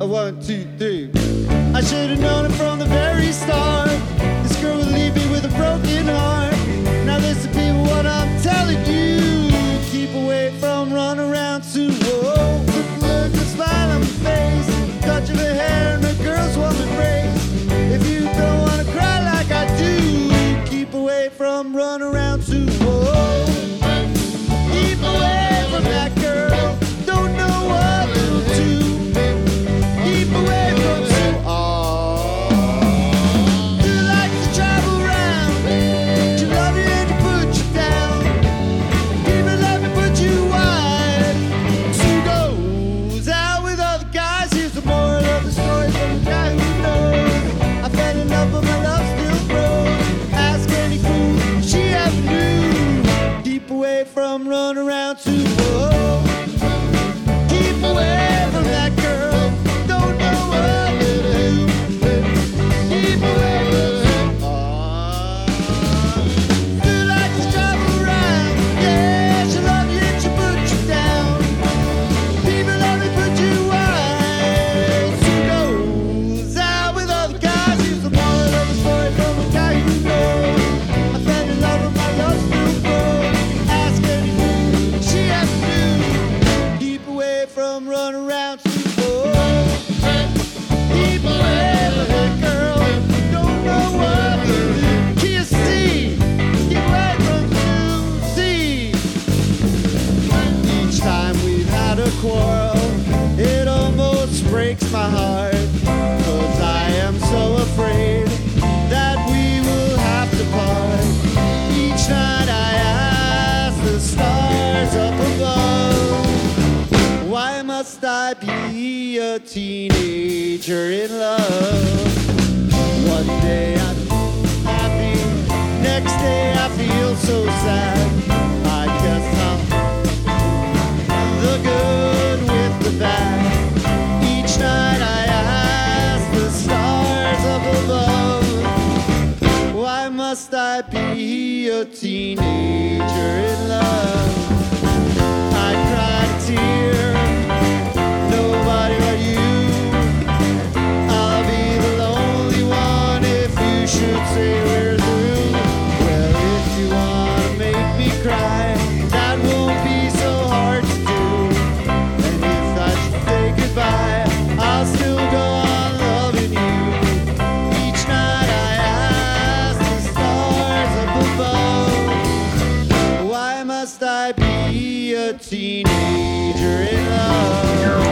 1, 2, 3. I should have known it from the very start. This girl would leave me with a broken heart. Now listen, people, what I'm telling you. Keep away from run around too. Whoa, put the look, the smile on my face. Touch of her hair and a girl's warm embrace. If you don't wanna cry like I do, keep away from run around too. Whoa, keep away from that girl. Don't know what it'll do. Keep away from you. You like to travel around. You love you and you put you down. Even let me put you wide. She goes out with other guys. Here's the moral of the story from a guy who knows. I fell in love, but my love still grows. Ask any fool, she ever knew. Keep away from run around too. Whoa. Keep away from that girl. Don't know what to do. Keep away from you like to travel around. Yeah, she love you and she put you down. People let me put you wide. She goes out with other guys. Here's the moral of the story from a guy who knows. I fell in love with my love still grows. Ask any fool, she has to do. Keep away from run around too. Keep away from that girl. Don't know what to do. Kiss C. Keep away from Susie. Each time we've had a quarrel, it almost breaks my heart. 'Cause I am so afraid that we will have to part. Each night I ask the stars up above, why must I be a teenager in love? One day I'm happy, next day I feel so sad. I guess I'm the good with the bad. Each night I ask the stars up above, why must I be a teenager in love? I cried a tear, nobody but you. I'll be the lonely one if you should say we're through. Well, if you wanna make me cry, that won't be so hard to do. And if I should say goodbye, I'll still go on loving you. Each night I ask the stars up above, why must I be a teenager in love?